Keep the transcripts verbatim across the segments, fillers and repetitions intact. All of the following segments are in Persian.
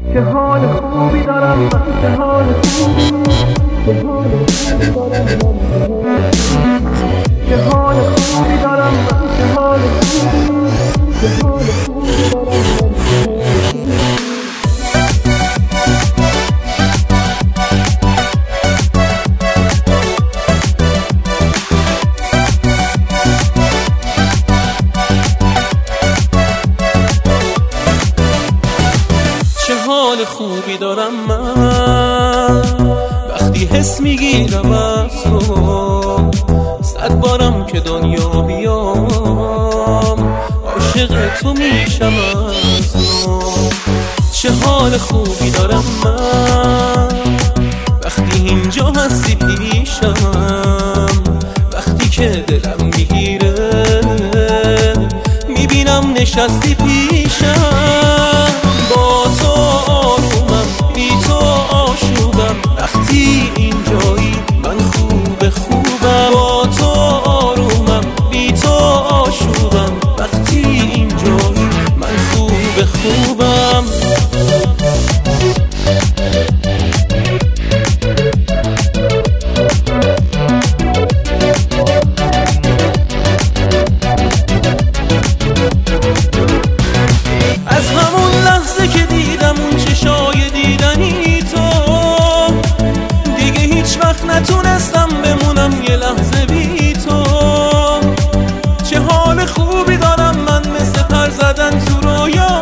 چه حال خوبی دارم من، چه حال خوبی، چه حال خوبی دارم من، چه حال خوبی دارم من، چه حال خوبی، چه حال خوبی دارم من. حال خوبی دارم من وقتی حس میگیرم از تو، صد بارم که دنیا بیام عاشق تو میشم از تو. چه حال خوبی دارم من وقتی اینجا هستی پیشم، وقتی که دلم میگیره میبینم نشستی پیشم. با تو آرومم، بی تو آشوبم، وقتی اینجایی من خوب خوبم. با تو آرومم، بی تو آشوبم، وقتی اینجایی من خوب خوبم. نتونستم بمونم یه لحظه بی تو. چه حال خوبی دارم من، مثل پر زدن تو رویا،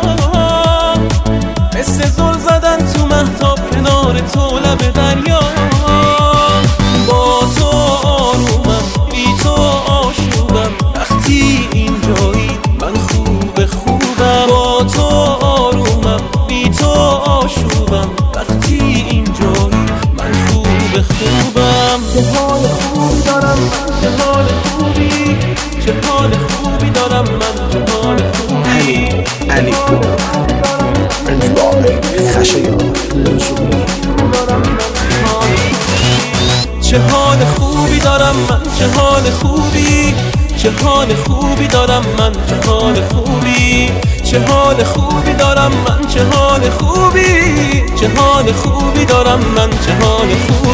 مثل زل زدن تو مهتاب کنار تو لب دریا. با تو آرومم، بی تو آشوبم، وقتی اینجایی من خوب خوبم. با تو آرومم، بی تو آشوبم، وقتی اینجایی من خوب خوبم. چه حال خوبی دارم من، چه حال خوبی، چه حال خوبی دارم من، چه حال خوبی. علی انجباری خشایار لزومی. چه حال خوبی دارم من، چه حال خوبی، چه حال خوبی دارم من، چه حال خوبی. چه حال خوبی دارم من، چه حال خوبی، چه حال خوبی دارم من، چه حال خوبی.